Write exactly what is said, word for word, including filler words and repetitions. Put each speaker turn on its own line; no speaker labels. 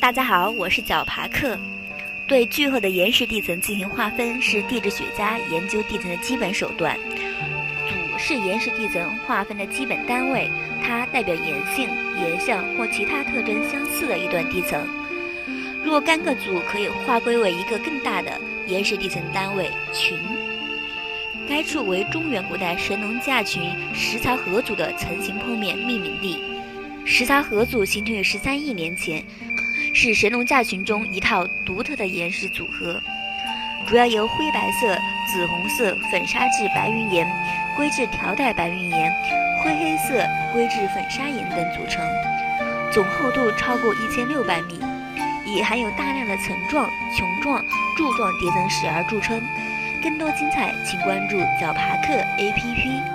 大家好，我是角爬克。对巨厚的岩石地层进行划分是地质学家研究地层的基本手段。组是岩石地层划分的基本单位，它代表岩性、岩相或其他特征相似的一段地层。若干个组可以划归为一个更大的岩石地层单位群。该处为中原古代神农架群石槽河组的层形剖面命名地。石槽河组形成于十三亿年前，是神农架群中一套独特的岩石组合，主要由灰白色、紫红色、粉砂质白云岩、硅质条带白云岩、灰黑色硅质粉砂岩等组成，总厚度超过一千六百米，以含有大量的层状、穹状、柱状叠层石而著称。更多精彩，请关注角爬克 A P P。